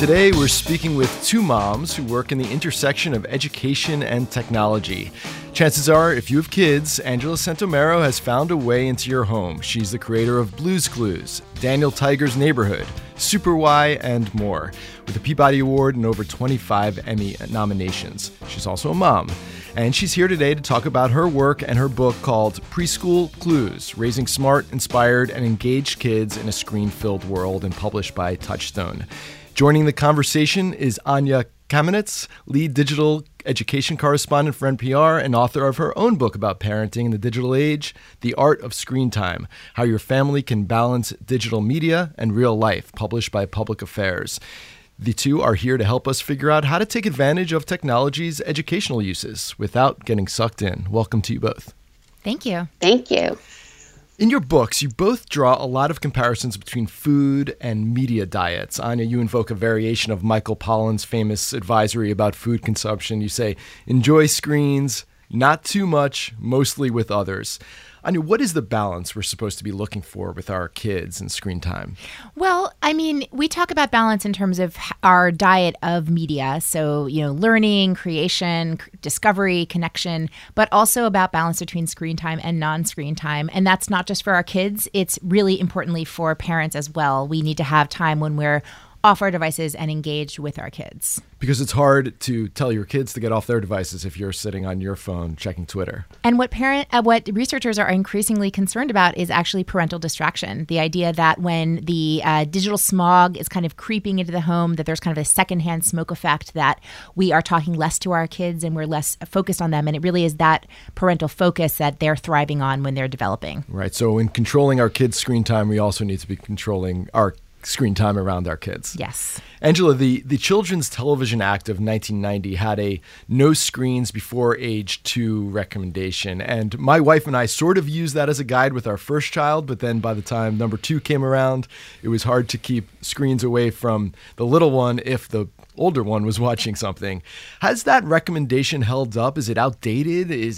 Today, we're speaking with two moms who work in the intersection of education and technology. Chances are, if you have kids, Angela Santomero has found a way into your home. She's the creator of Blue's Clues, Daniel Tiger's Neighborhood, Super Why, and more, with a Peabody Award and over 25 Emmy nominations. She's also a mom. And she's here today to talk about her work and her book called Preschool Clues, Raising Smart, Inspired, and Engaged Kids in a Screen-Filled World, and published by Touchstone. Joining the conversation is Anya Kamenetz, lead digital education correspondent for NPR and author of her own book about parenting in the digital age, The Art of Screen Time, How Your Family Can Balance Digital Media and Real Life, published by Public Affairs. The two are here to help us figure out how to take advantage of technology's educational uses without getting sucked in. Welcome to you both. Thank you. Thank you. In your books, you both draw a lot of comparisons between food and media diets. Anya, you invoke a variation of Michael Pollan's famous advisory about food consumption. You say, enjoy screens, not too much, mostly with others. Anya, what is the balance we're supposed to be looking for with our kids and screen time? Well, I mean, we talk about balance in terms of our diet of media. So, learning, creation, discovery, connection, but also about balance between screen time and non-screen time. And that's not just for our kids. It's really importantly for parents as well. We need to have time when we're off our devices and engaged with our kids. Because it's hard to tell your kids to get off their devices if you're sitting on your phone checking Twitter. And what researchers are increasingly concerned about is actually parental distraction. The idea that when the digital smog is kind of creeping into the home, that there's kind of a secondhand smoke effect, that we are talking less to our kids and we're less focused on them. And it really is that parental focus that they're thriving on when they're developing. Right. So in controlling our kids' screen time, we also need to be controlling our screen time around our kids. Yes. Angela, the Children's Television Act of 1990 had a no screens before age 2 recommendation. And my wife and I sort of used that as a guide with our first child, but then by the time number 2 came around, it was hard to keep screens away from the little one if the older one was watching something. Has that recommendation held up? Is it outdated? Is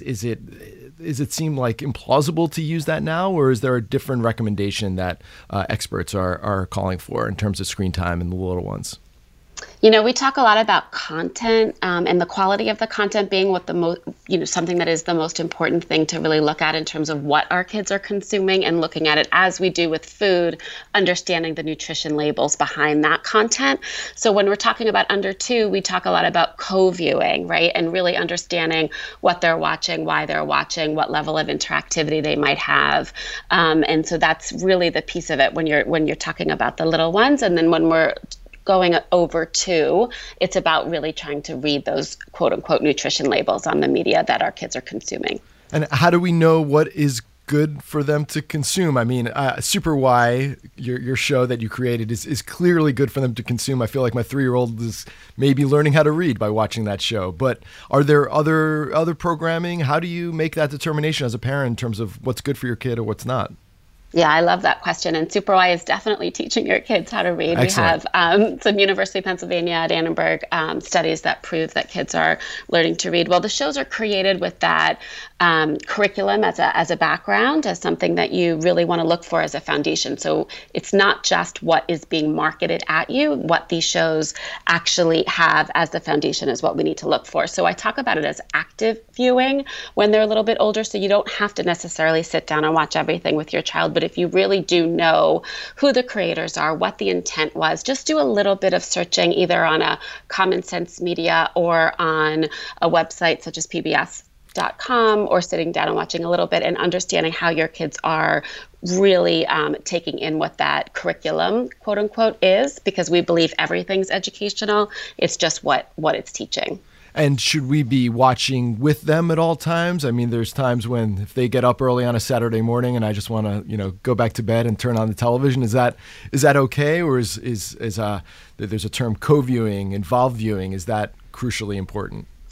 it seem like implausible to use that now, or is there a different recommendation that experts are calling for in terms of screen time in the little ones? We talk a lot about content and the quality of the content being what something that is the most important thing to really look at in terms of what our kids are consuming, and looking at it as we do with food, understanding the nutrition labels behind that content. So when we're talking about under 2, we talk a lot about co-viewing, right? And really understanding what they're watching, why they're watching, what level of interactivity they might have. And so that's really the piece of it when you're talking about the little ones. And then when we're going over 2, it's about really trying to read those quote unquote nutrition labels on the media that our kids are consuming. And how do we know what is good for them to consume? I mean, Super Why, your show that you created, is clearly good for them to consume. I feel like my 3-year-old is maybe learning how to read by watching that show. But are there other programming? How do you make that determination as a parent in terms of what's good for your kid or what's not? Yeah, I love that question. And Super Why is definitely teaching your kids how to read. Excellent. We have some University of Pennsylvania at Annenberg studies that prove that kids are learning to read. Well, the shows are created with that curriculum as a background, as something that you really want to look for as a foundation. So it's not just what is being marketed at you. What these shows actually have as the foundation is what we need to look for. So I talk about it as active viewing when they're a little bit older. So you don't have to necessarily sit down and watch everything with your child, but if you really do know who the creators are, what the intent was, just do a little bit of searching either on a Common Sense Media or on a website such as PBS.com, or sitting down and watching a little bit and understanding how your kids are really taking in what that curriculum, quote unquote, is, because we believe everything's educational. It's just what it's teaching. And should we be watching with them at all times? I mean, there's times when if they get up early on a Saturday morning and I just want to, go back to bed and turn on the television, is that okay? Or is there's a term co-viewing, involved viewing, is that crucially important?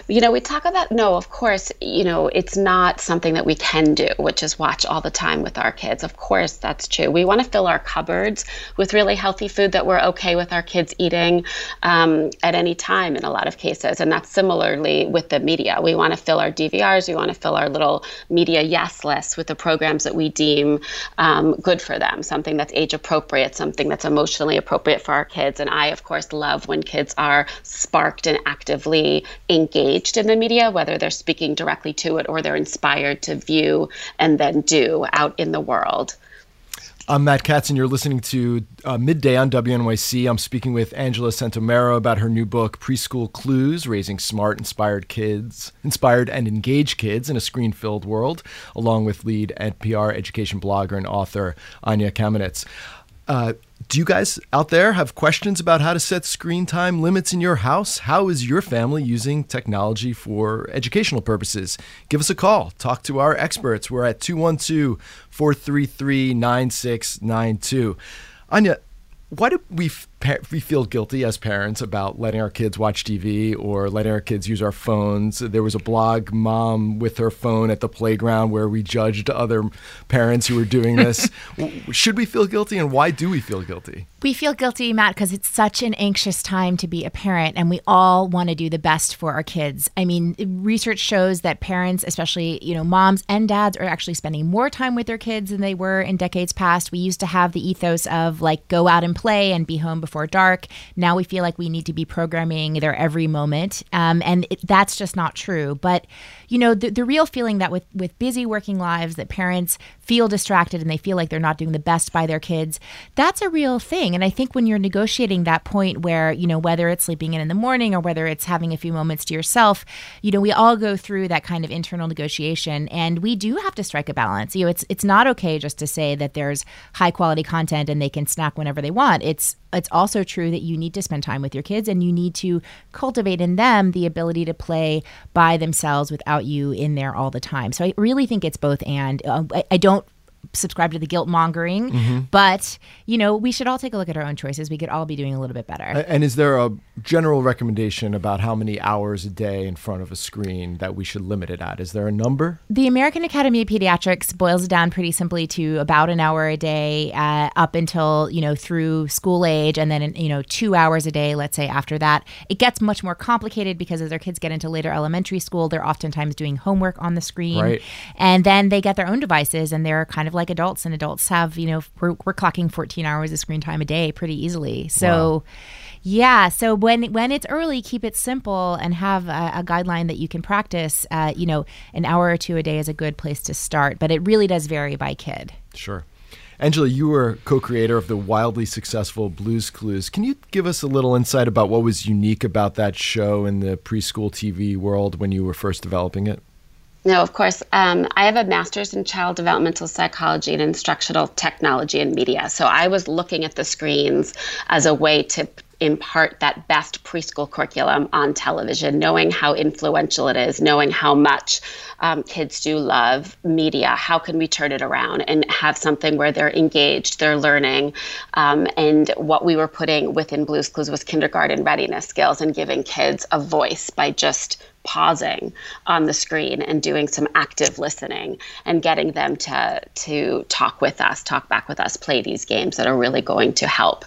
We talk about, no, of course, it's not something that we can do, which is watch all the time with our kids. Of course, that's true. We want to fill our cupboards with really healthy food that we're okay with our kids eating at any time in a lot of cases. And that's similarly with the media. We want to fill our DVRs. We want to fill our little media yes lists with the programs that we deem good for them, something that's age appropriate, something that's emotionally appropriate for our kids. And I, of course, love when kids are sparked and actively engaged in the media, whether they're speaking directly to it or they're inspired to view and then do out in the world. I'm Matt Katz, and you're listening to Midday on WNYC. I'm speaking with Angela Santomero about her new book, Preschool Clues, Raising Smart, Inspired and Engaged Kids in a Screen-Filled World, along with lead NPR education blogger and author Anya Kamenetz. Do you guys out there have questions about how to set screen time limits in your house? How is your family using technology for educational purposes? Give us a call. Talk to our experts. We're at 212-433-9692. Anya, why do we feel guilty as parents about letting our kids watch TV or letting our kids use our phones? There was a blog mom with her phone at the playground where we judged other parents who were doing this. Should we feel guilty, and why do we feel guilty? We feel guilty, Matt, because it's such an anxious time to be a parent, and we all want to do the best for our kids. I mean, research shows that parents, especially, moms and dads, are actually spending more time with their kids than they were in decades past. We used to have the ethos of go out and play and be home before dark. Now we feel like we need to be programming their every moment. That's just not true. But, the real feeling that with busy working lives, that parents feel distracted and they feel like they're not doing the best by their kids, that's a real thing. And I think when you're negotiating that point where, whether it's sleeping in the morning or whether it's having a few moments to yourself, we all go through that kind of internal negotiation, and we do have to strike a balance. It's not okay just to say that there's high quality content and they can snack whenever they want. It's also true that you need to spend time with your kids, and you need to cultivate in them the ability to play by themselves without you in there all the time. So I really think it's both and. I don't subscribe to the guilt mongering, but we should all take a look at our own choices. We could all be doing a little bit better. And is there a general recommendation about how many hours a day in front of a screen that we should limit it at? Is there a number? The American Academy of Pediatrics boils it down pretty simply to about an hour a day up until, through school age, and then, 2 hours a day, let's say, after that. It gets much more complicated because as their kids get into later elementary school, they're oftentimes doing homework on the screen. Right. And then they get their own devices, and they're kind of like adults, and adults have, we're clocking 14 hours of screen time a day pretty easily. So, wow. Yeah. So when it's early, keep it simple and have a guideline that you can practice. An hour or two a day is a good place to start, but it really does vary by kid. Sure. Angela, you were co-creator of the wildly successful Blue's Clues. Can you give us a little insight about what was unique about that show in the preschool TV world when you were first developing it? No, of course. I have a master's in child developmental psychology and instructional technology and media. So I was looking at the screens as a way to impart that best preschool curriculum on television, knowing how influential it is, knowing how much kids do love media. How can we turn it around and have something where they're engaged, they're learning? And what we were putting within Blue's Clues was kindergarten readiness skills and giving kids a voice by just pausing on the screen and doing some active listening and getting them to talk with us, talk back with us, play these games that are really going to help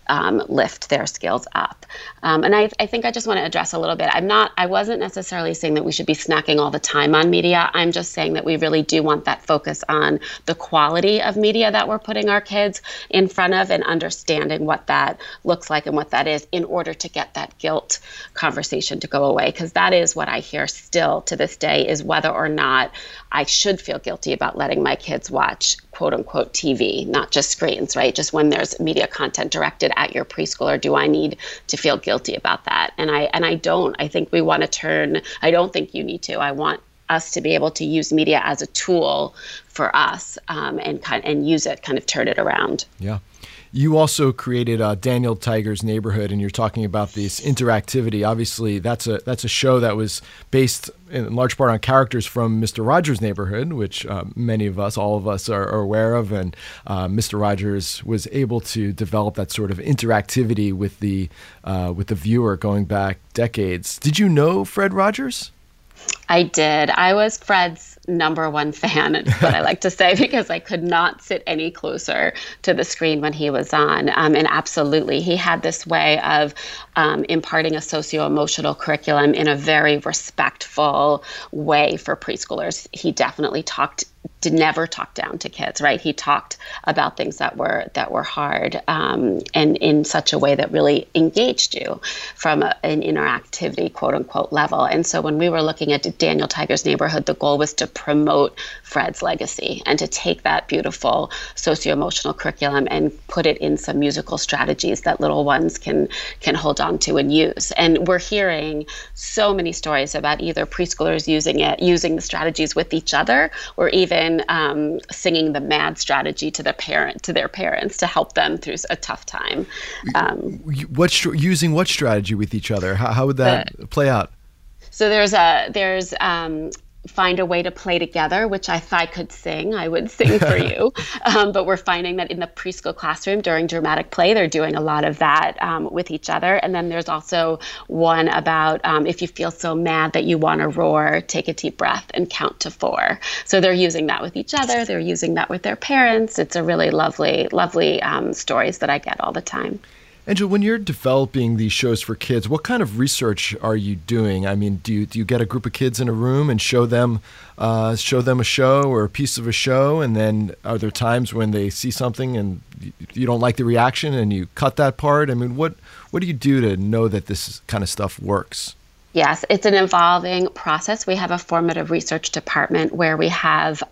lift their skills up. And I think I just want to address a little bit. I wasn't necessarily saying that we should be snacking all the time on media. I'm just saying that we really do want that focus on the quality of media that we're putting our kids in front of and understanding what that looks like and what that is in order to get that guilt conversation to go away. Because that is what I hear still to this day, is whether or not I should feel guilty about letting my kids watch quote unquote TV, not just screens, right? Just when there's media content directed at your preschooler, do I need to feel guilty about that? And I don't. I think we want to I don't think you need to. I want us to be able to use media as a tool for us and use it, kind of turn it around. Yeah. You also created Daniel Tiger's Neighborhood, and you're talking about this interactivity. Obviously, that's a show that was based in large part on characters from Mr. Rogers' Neighborhood, which many of us, all of us, are aware of. And Mr. Rogers was able to develop that sort of interactivity with the viewer going back decades. Did you know Fred Rogers? I did. I was Fred's number one fan, is what I like to say, because I could not sit any closer to the screen when he was on. And absolutely, he had this way of imparting a socio-emotional curriculum in a very respectful way for preschoolers. He definitely never talk down to kids, right? He talked about things that were hard, and in such a way that really engaged you from an interactivity, quote unquote, level. And so when we were looking at Daniel Tiger's Neighborhood, the goal was to promote Fred's legacy and to take that beautiful socio-emotional curriculum and put it in some musical strategies that little ones can hold on to and use. And we're hearing so many stories about either preschoolers using the strategies with each other, or even singing the MAD strategy to their parents to help them through a tough time. Using what strategy with each other? How would that play out? So there's find a way to play together, which if I could sing, I would sing for you. But we're finding that in the preschool classroom during dramatic play, they're doing a lot of that with each other. And then there's also one about if you feel so mad that you want to roar, take a deep breath and count to 4. So they're using that with each other. They're using that with their parents. It's a really lovely, lovely stories that I get all the time. Angela, when you're developing these shows for kids, what kind of research are you doing? I mean, do you get a group of kids in a room and show them a show or a piece of a show, and then are there times when they see something and you don't like the reaction and you cut that part? I mean, what do you do to know that this kind of stuff works? Yes, it's an evolving process. We have a formative research department where we have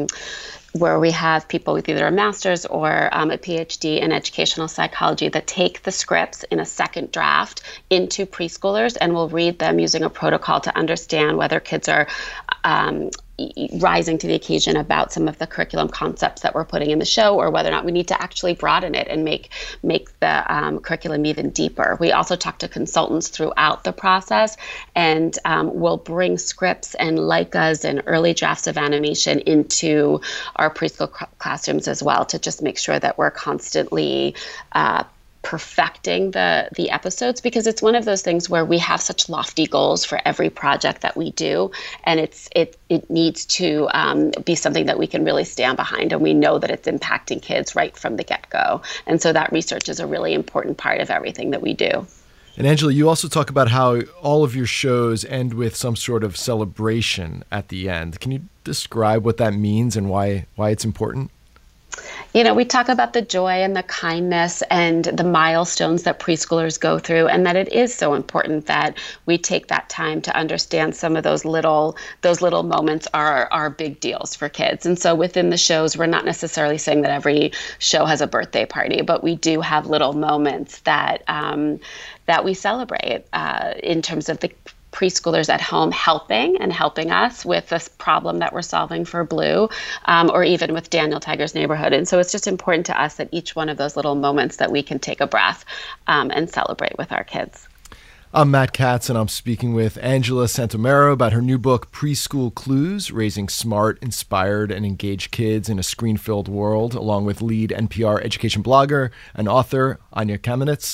people with either a master's or a PhD in educational psychology that take the scripts in a second draft into preschoolers and will read them using a protocol to understand whether kids are rising to the occasion about some of the curriculum concepts that we're putting in the show, or whether or not we need to actually broaden it and make the curriculum even deeper. We also talk to consultants throughout the process, and we'll bring scripts and Leicas and early drafts of animation into our preschool classrooms as well, to just make sure that we're constantly perfecting the episodes, because it's one of those things where we have such lofty goals for every project that we do, and it needs to be something that we can really stand behind, and we know that it's impacting kids right from the get-go. And so that research is a really important part of everything that we do. And Angela, you also talk about how all of your shows end with some sort of celebration at the end. Can you describe what that means and why it's important? You know, we talk about the joy and the kindness and the milestones that preschoolers go through, and that it is so important that we take that time to understand some of those little moments are big deals for kids. And so within the shows, we're not necessarily saying that every show has a birthday party, but we do have little moments that we celebrate in terms of the preschoolers at home helping us with this problem that we're solving for Blue, or even with Daniel Tiger's Neighborhood. And so it's just important to us that each one of those little moments that we can take a breath and celebrate with our kids. I'm Matt Katz, and I'm speaking with Angela Santomero about her new book, Preschool Clues, Raising Smart, Inspired, and Engaged Kids in a Screen-Filled World, along with lead NPR education blogger and author Anya Kamenetz.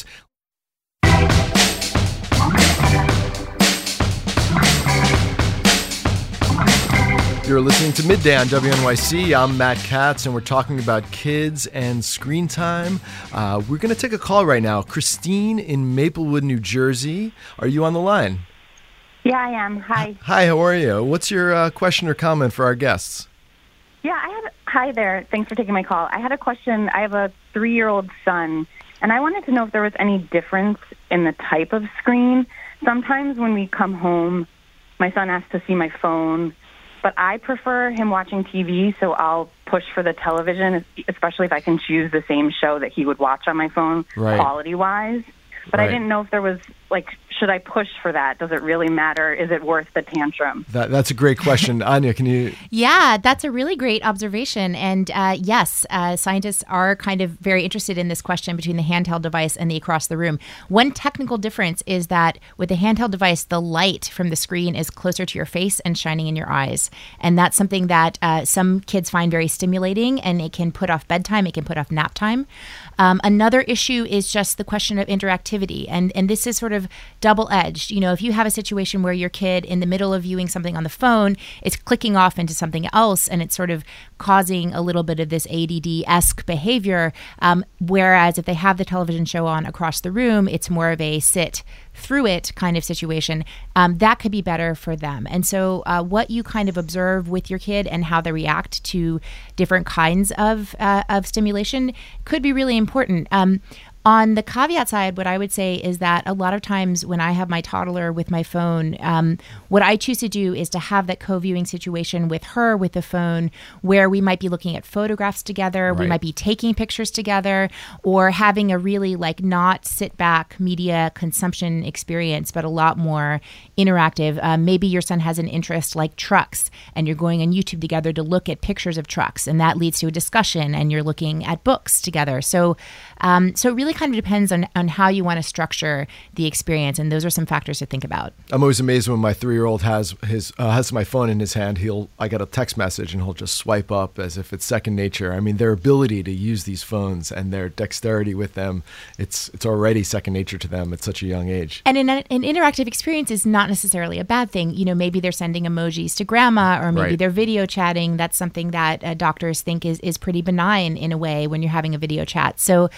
You're listening to Midday on WNYC. I'm Matt Katz, and we're talking about kids and screen time. We're going to take a call right now. Christine in Maplewood, New Jersey. Are you on the line? Yeah, I am. Hi. Hi, how are you? What's your question or comment for our guests? Yeah, hi there. Thanks for taking my call. I had a question. I have a 3-year-old son, and I wanted to know if there was any difference in the type of screen. Sometimes when we come home, my son asks to see my phone, but I prefer him watching TV, so I'll push for the television, especially if I can choose the same show that he would watch on my phone, right, quality-wise. But I didn't know if there was, should I push for that? Does it really matter? Is it worth the tantrum? That's a great question. Anya, can you? Yeah, that's a really great observation. And yes, scientists are kind of very interested in this question between the handheld device and the across the room. One technical difference is that with the handheld device, the light from the screen is closer to your face and shining in your eyes. And that's something that some kids find very stimulating, and it can put off bedtime, it can put off nap time. Another issue is just the question of interactivity. And this is sort of double-edged. If you have a situation where your kid in the middle of viewing something on the phone is clicking off into something else and it's sort of causing a little bit of this ADD-esque behavior, whereas if they have the television show on across the room, it's more of a sit through it kind of situation, that could be better for them. And so what you kind of observe with your kid and how they react to different kinds of stimulation could be really important. On the caveat side, what I would say is that a lot of times when I have my toddler with my phone, what I choose to do is to have that co-viewing situation with her with the phone where we might be looking at photographs together, we might be taking pictures together, or having a really not sit back media consumption experience, but a lot more interactive. Maybe your son has an interest like trucks and you're going on YouTube together to look at pictures of trucks, and that leads to a discussion and you're looking at books together. So it really kind of depends on how you want to structure the experience, and those are some factors to think about. I'm always amazed when my 3-year-old has my phone in his hand. I get a text message and he'll just swipe up as if it's second nature. I mean, their ability to use these phones and their dexterity with them, it's already second nature to them at such a young age. And an interactive experience is not necessarily a bad thing. Maybe they're sending emojis to grandma, or maybe they're video chatting. That's something that doctors think is pretty benign in a way when you're having a video chat. So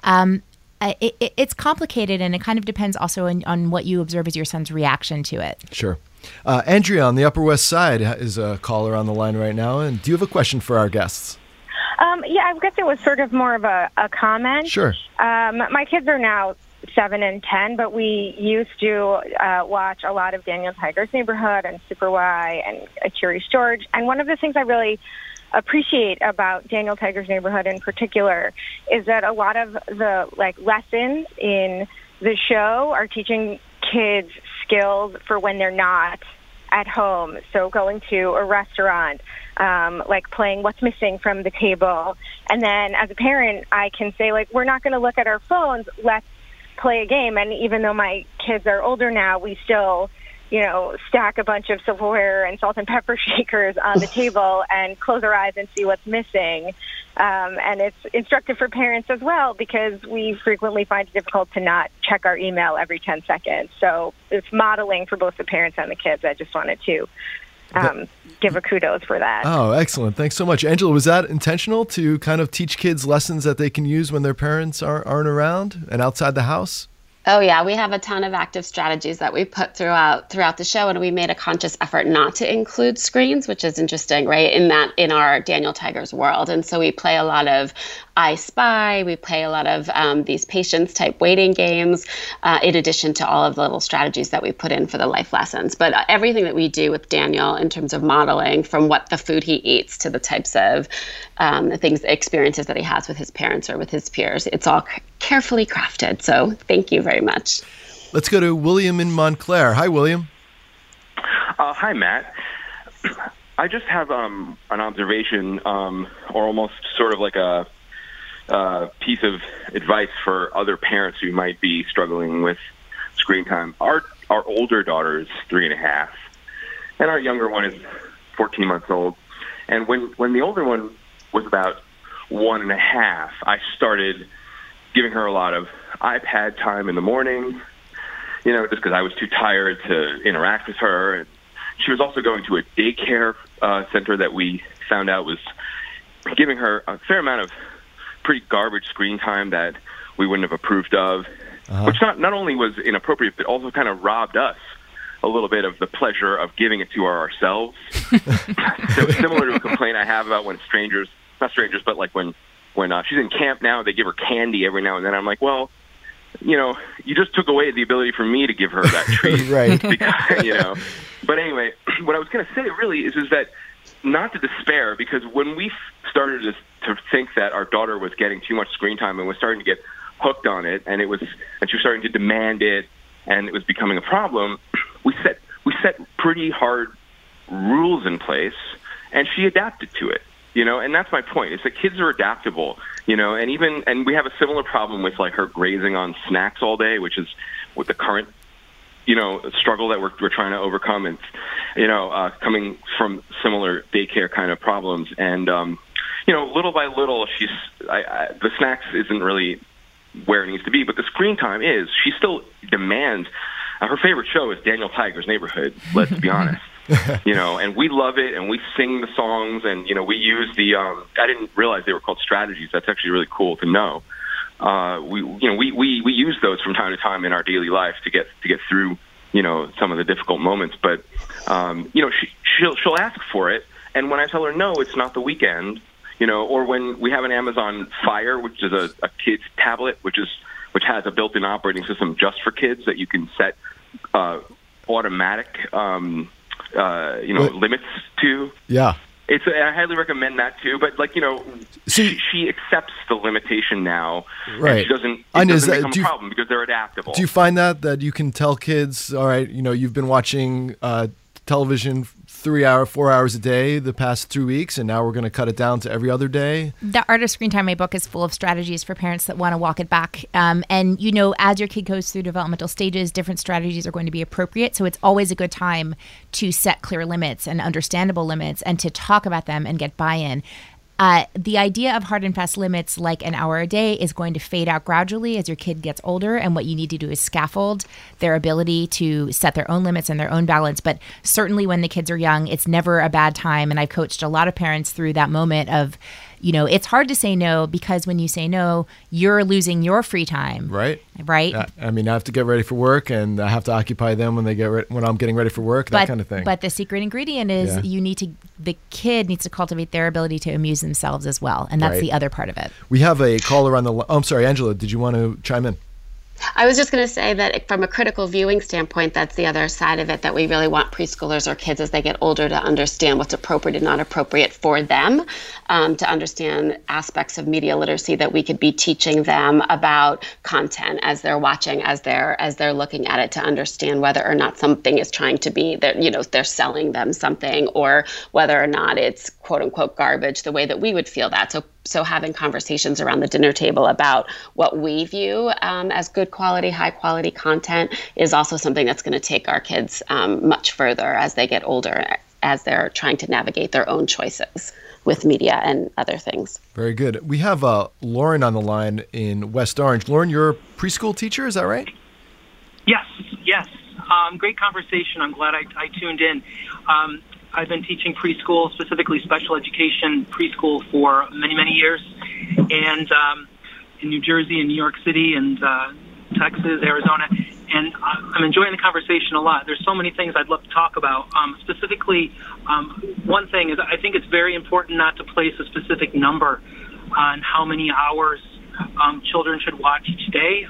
it's complicated, and it kind of depends also on what you observe as your son's reaction to it. Sure. Andrea on the Upper West Side is a caller on the line right now. And do you have a question for our guests? Yeah, I guess it was sort of more of a comment. Sure. My kids are now 7 and 10, but we used to watch a lot of Daniel Tiger's Neighborhood and Super Y and Curious George. And one of the things I really appreciate about Daniel Tiger's Neighborhood in particular is that a lot of the lessons in the show are teaching kids skills for when they're not at home. So going to a restaurant, playing what's missing from the table. And then as a parent, I can say, we're not going to look at our phones, let's play a game. And even though my kids are older now, we still stack a bunch of silverware and salt and pepper shakers on the table and close our eyes and see what's missing. And it's instructive for parents as well, because we frequently find it difficult to not check our email every 10 seconds. So it's modeling for both the parents and the kids. I just wanted to give a kudos for that. Oh, excellent. Thanks so much. Angela, was that intentional to kind of teach kids lessons that they can use when their parents aren't around and outside the house? Oh, yeah. We have a ton of active strategies that we put throughout the show, and we made a conscious effort not to include screens, which is interesting, right, in our Daniel Tiger's world. And so we play a lot of I Spy. We play a lot of these patience-type waiting games, in addition to all of the little strategies that we put in for the life lessons. But everything that we do with Daniel in terms of modeling, from what the food he eats to the types of experiences that he has with his parents or with his peers, it's all carefully crafted. So thank you very much. Let's go to William in Montclair. Hi, William. Hi, Matt. I just have an observation, or almost sort of like a piece of advice for other parents who might be struggling with screen time. Our older daughter is 3.5, and our younger one is 14 months old. And when the older one was about 1.5, I started giving her a lot of iPad time in the morning, just because I was too tired to interact with her. And she was also going to a daycare center that we found out was giving her a fair amount of pretty garbage screen time that we wouldn't have approved of, which not only was inappropriate, but also kind of robbed us a little bit of the pleasure of giving it to her ourselves. So similar to a complaint I have about when not strangers, but when she's in camp now, they give her candy every now and then. I'm like, well, you just took away the ability for me to give her that treat. Right. Because, But anyway, what I was going to say really is that not to despair, because when we started to think that our daughter was getting too much screen time and was starting to get hooked on it, and she was starting to demand it, and it was becoming a problem, we set pretty hard rules in place, and she adapted to it. And that's my point. It's that kids are adaptable, and we have a similar problem with her grazing on snacks all day, which is with the current, struggle that we're trying to overcome, and, coming from similar daycare kind of problems. And, little by little, the snacks isn't really where it needs to be, but the screen time is. She still demands her favorite show is Daniel Tiger's Neighborhood, let's be honest. And we love it, and we sing the songs, and, we use the, I didn't realize they were called strategies. That's actually really cool to know. We use those from time to time in our daily life to get through, some of the difficult moments. But, she'll ask for it. And when I tell her, no, it's not the weekend, or when we have an Amazon Fire, which is a kid's tablet, which has a built-in operating system just for kids that you can set automatic limits to. Yeah. I highly recommend that too, but she accepts the limitation now. Right. It doesn't become a problem because they're adaptable. Do you find that you can tell kids, all right, you've been watching television 4 hours a day the past 3 weeks, and now we're going to cut it down to every other day? The Art of Screen Time, my book, is full of strategies for parents that want to walk it back. And, as your kid goes through developmental stages, different strategies are going to be appropriate. So it's always a good time to set clear limits and understandable limits and to talk about them and get buy-in. The idea of hard and fast limits like an hour a day is going to fade out gradually as your kid gets older, and what you need to do is scaffold their ability to set their own limits and their own balance. But certainly when the kids are young, it's never a bad time, and I've coached a lot of parents through that moment of, it's hard to say no, because when you say no, you're losing your free time. Right. I have to get ready for work, and I have to occupy them when when I'm getting ready for work, that kind of thing. But the secret ingredient is the kid needs to cultivate their ability to amuse themselves as well, and that's the other part of it. We have a caller on the line. Oh, I'm sorry, Angela, did you want to chime in? I was just going to say that from a critical viewing standpoint, that's the other side of it, that we really want preschoolers or kids as they get older to understand what's appropriate and not appropriate for them, to understand aspects of media literacy that we could be teaching them about content as they're watching, as they're looking at it, to understand whether or not something is trying to be that, they're selling them something, or whether or not it's quote unquote garbage, the way that we would feel that. So having conversations around the dinner table about what we view as good quality, high quality content is also something that's going to take our kids much further as they get older, as they're trying to navigate their own choices with media and other things. Very good. We have Lauren on the line in West Orange. Lauren, you're a preschool teacher, is that right? Yes. Great conversation. I'm glad I tuned in. I've been teaching preschool, specifically special education preschool, for many, many years, and in New Jersey and New York City and Texas, Arizona, and I'm enjoying the conversation a lot. There's so many things I'd love to talk about. Specifically, one thing is I think it's very important not to place a specific number on how many hours children should watch each day.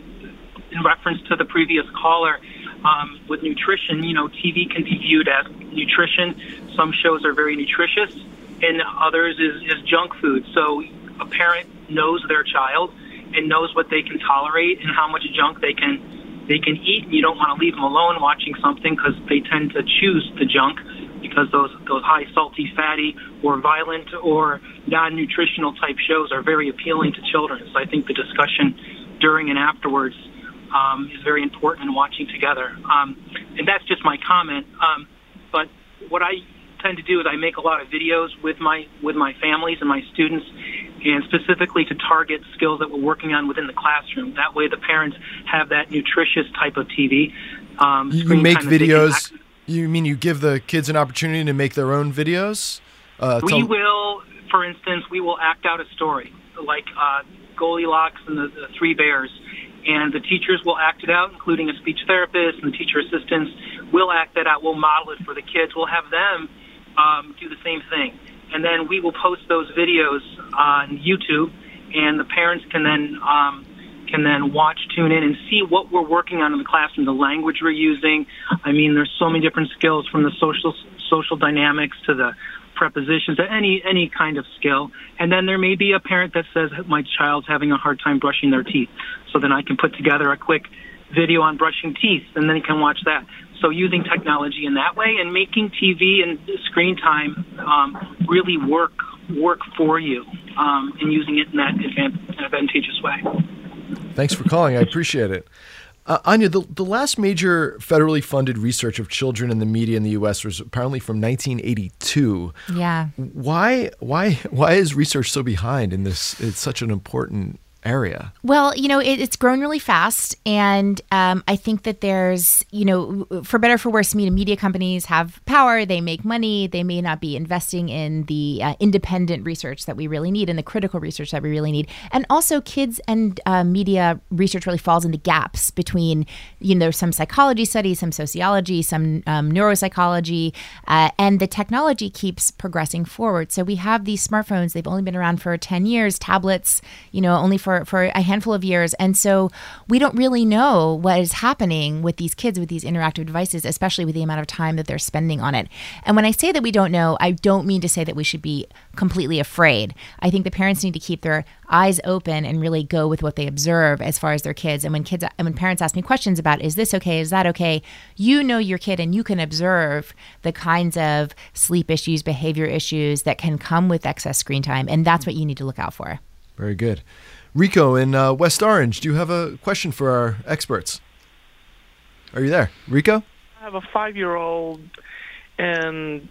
In reference to the previous caller, with nutrition, TV can be viewed as nutrition. Some shows are very nutritious, and others is junk food. So a parent knows their child and knows what they can tolerate and how much junk they can eat. You don't want to leave them alone watching something, because they tend to choose the junk, because those high salty, fatty, or violent or non-nutritional type shows are very appealing to children. So I think the discussion during and afterwards is very important in watching together. And that's just my comment. But what I tend to do is I make a lot of videos with my families and my students, and specifically to target skills that we're working on within the classroom. That way the parents have that nutritious type of TV. You make videos, you mean you give the kids an opportunity to make their own videos? We will, for instance, we will act out a story, like Goldilocks and the Three Bears. And the teachers will act it out, including a speech therapist and the teacher assistants. We'll act that out. We'll model it for the kids. We'll have them do the same thing. And then we will post those videos on YouTube, and the parents can then watch, tune in, and see what we're working on in the classroom, the language we're using. I mean, there's so many different skills, from the social dynamics to the prepositions, to any kind of skill. And then there may be a parent that says, my child's having a hard time brushing their teeth. So then I can put together a quick video on brushing teeth, and then you can watch that. So using technology in that way and making TV and screen time really work for you, and using it in that advantageous way. Thanks for calling. I appreciate it. Anya, the last major federally funded research of children in the media in the U.S. was apparently from 1982. Yeah. Why is research so behind in this? It's such an important area? Well, it's grown really fast. And I think that there's, for better or for worse, media companies have power. They make money. They may not be investing in the independent research that we really need and the critical research that we really need. And also kids and media research really falls into gaps between, there's some psychology studies, some sociology, some neuropsychology, and the technology keeps progressing forward. So we have these smartphones. They've only been around for 10 years, tablets, only for a handful of years. And so we don't really know what is happening with these kids with these interactive devices, especially with the amount of time that they're spending on it. And when I say that we don't know, I don't mean to say that we should be completely afraid. I think the parents need to keep their eyes open and really go with what they observe as far as their kids. And when parents ask me questions about, is this okay? Is that okay? You know your kid and you can observe the kinds of sleep issues, behavior issues that can come with excess screen time. And that's what you need to look out for. Very good. Rico in West Orange, do you have a question for our experts? Are you there? Rico? I have a 5-year-old, and,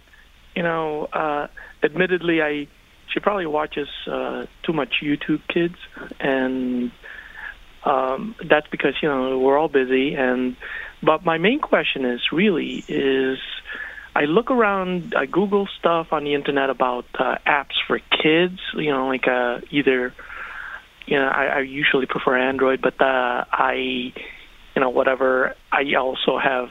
admittedly, she probably watches too much YouTube Kids, and that's because, we're all busy. But my main question is I look around, I Google stuff on the internet about apps for kids, I usually prefer Android, but I also have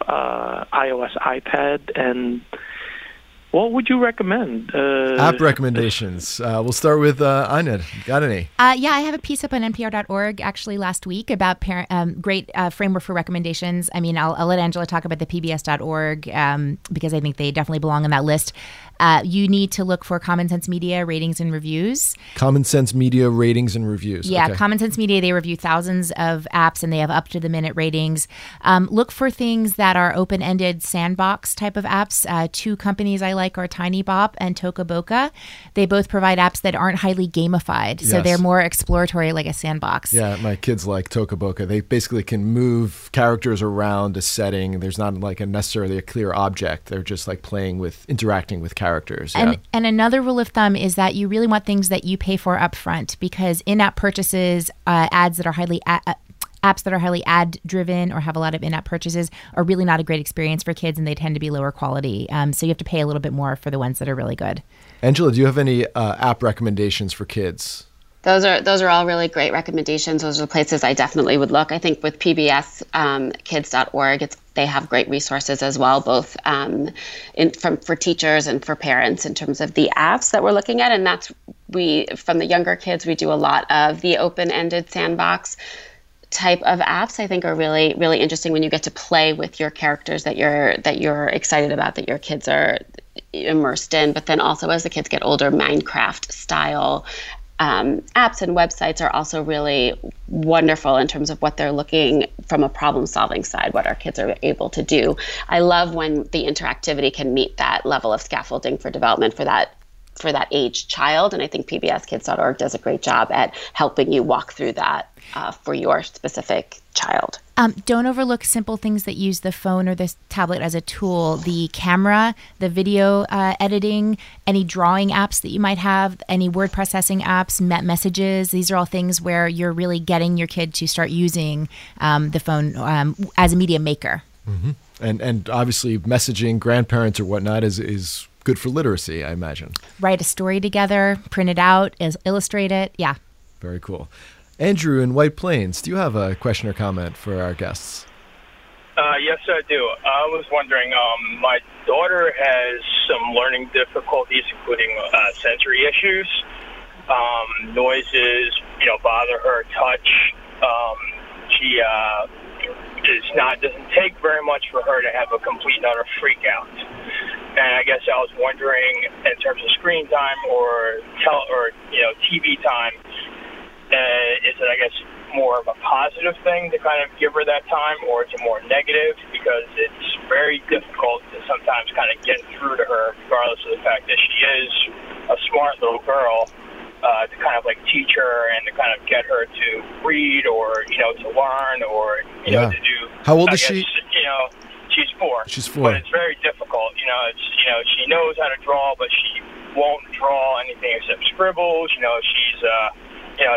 iOS iPad, and what would you recommend? App recommendations. We'll start with Ained. Got any? Yeah, I have a piece up on NPR.org actually last week about great framework for recommendations. I mean, I'll let Angela talk about the PBS.org because I think they definitely belong on that list. You need to look for Common Sense Media ratings and reviews. Common Sense Media ratings and reviews. Yeah, okay. Common Sense Media, they review thousands of apps and they have up-to-the-minute ratings. Look for things that are open-ended sandbox type of apps. Two companies I like are TinyBop and Tokaboka. They both provide apps that aren't highly gamified, so they're more exploratory like a sandbox. Yeah, my kids like Tokaboka. They basically can move characters around a setting. There's not necessarily a clear object. They're just like interacting with characters. And another rule of thumb is that you really want things that you pay for up front, because in-app purchases, apps that are highly ad driven or have a lot of in-app purchases are really not a great experience for kids, and they tend to be lower quality. So you have to pay a little bit more for the ones that are really good. Angela, do you have any app recommendations for kids? Those are all really great recommendations. Those are the places I definitely would look. I think with PBS kids.org, they have great resources as well, both for teachers and for parents in terms of the apps that we're looking at. And from the younger kids, we do a lot of the open-ended sandbox type of apps. I think are really, really interesting when you get to play with your characters that you're excited about, that your kids are immersed in. But then also as the kids get older, Minecraft style apps and websites are also really wonderful in terms of what they're looking from a problem-solving side, what our kids are able to do. I love when the interactivity can meet that level of scaffolding for development for that age child, and I think PBSkids.org does a great job at helping you walk through that for your specific child. Don't overlook simple things that use the phone or the tablet as a tool. The camera, the video editing, any drawing apps that you might have, any word processing apps, messages. These are all things where you're really getting your kid to start using the phone as a media maker. Mm-hmm. And obviously messaging grandparents or whatnot is good for literacy, I imagine. Write a story together, print it out, illustrate it. Yeah. Very cool. Andrew in White Plains, do you have a question or comment for our guests? Yes, I do. I was wondering, my daughter has some learning difficulties, including sensory issues. Noises, bother her. Touch. She doesn't take very much for her to have a complete and utter freak out. And I guess I was wondering, in terms of screen time or TV time, is it, I guess, more of a positive thing to kind of give her that time, or is it more negative? Because it's very difficult to sometimes kind of get through to her, regardless of the fact that she is a smart little girl, to kind of teach her and to kind of get her to read or, to learn or, to do. How old is she? She's 4. She's 4. But it's very difficult. She knows how to draw, but she won't draw anything except scribbles.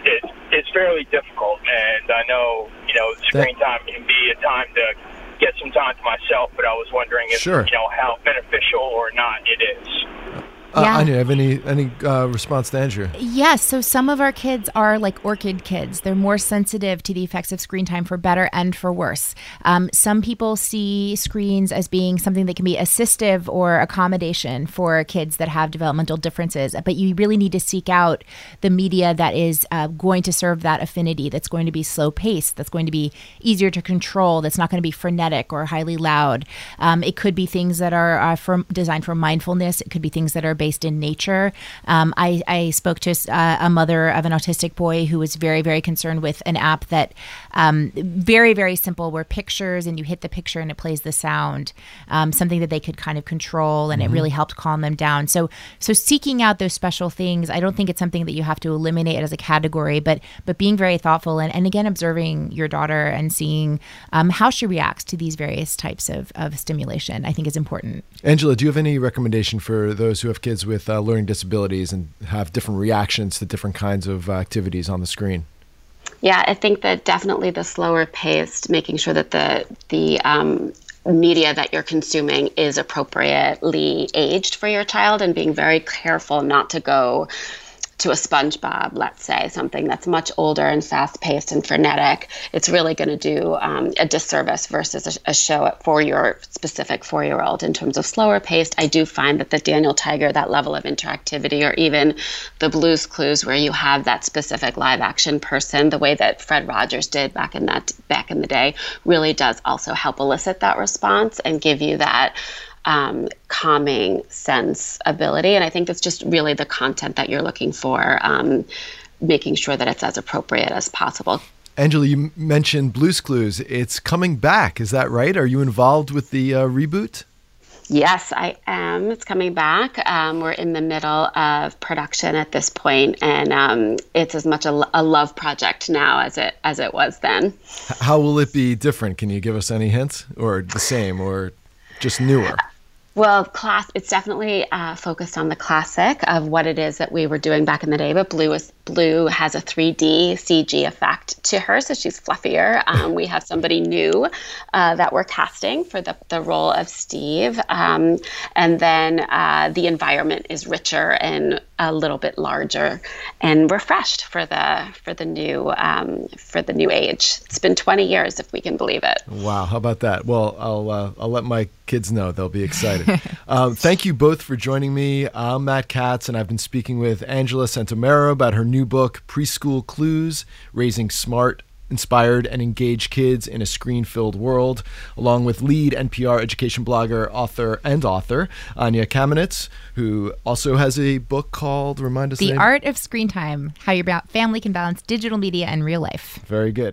it's fairly difficult. And I know, screen time can be a time to get some time to myself, but I was wondering if, how beneficial or not it is. Anya, have any response to Andrea? Yes. So some of our kids are like orchid kids. They're more sensitive to the effects of screen time for better and for worse. Some people see screens as being something that can be assistive or accommodation for kids that have developmental differences. But you really need to seek out the media that is going to serve that affinity, that's going to be slow paced, that's going to be easier to control, that's not going to be frenetic or highly loud. It could be things that are designed for mindfulness. It could be things that are based in nature. I spoke to a mother of an autistic boy who was very, very concerned with an app that very, very simple, where pictures and you hit the picture and it plays the sound, something that they could kind of control, and it really helped calm them down. So seeking out those special things, I don't think it's something that you have to eliminate as a category, but being very thoughtful and again, observing your daughter and seeing how she reacts to these various types of stimulation, I think is important. Angela, do you have any recommendation for those who have kids with learning disabilities and have different reactions to different kinds of activities on the screen? Yeah, I think that definitely the slower paced, making sure that the media that you're consuming is appropriately aged for your child, and being very careful not to go to a SpongeBob, let's say, something that's much older and fast-paced and frenetic. It's really going to do a disservice versus a show for your specific 4-year-old. In terms of slower paced, I do find that the Daniel Tiger, that level of interactivity, or even the Blue's Clues, where you have that specific live-action person, the way that Fred Rogers did back in the day, really does also help elicit that response and give you that calming sense ability. And I think that's just really the content that you're looking for, making sure that it's as appropriate as possible. Angela, you mentioned Blue's Clues. It's coming back. Is that right? Are you involved with the reboot? Yes, I am. It's coming back. We're in the middle of production at this point, and it's as much a love project now as it was then. How will it be different? Can you give us any hints, or the same, or just newer? Well, it's definitely focused on the classic of what it is that we were doing back in the day, but Blue has a 3D CG effect to her, so she's fluffier. We have somebody new that we're casting for the role of Steve, and then the environment is richer and a little bit larger and refreshed for the new age. It's been 20 years, if we can believe it. Wow, how about that? Well, I'll let my kids know. They'll be excited. Thank you both for joining me. I'm Matt Katz, and I've been speaking with Angela Santomero about her new book, Preschool Clues: Raising Smart, Inspired, and Engaged Kids in a Screen-Filled World, along with lead NPR education blogger, author Anya Kamenetz, who also has a book called, remind us the name? Art of Screen Time: How Your Family Can Balance Digital Media and Real Life. Very good.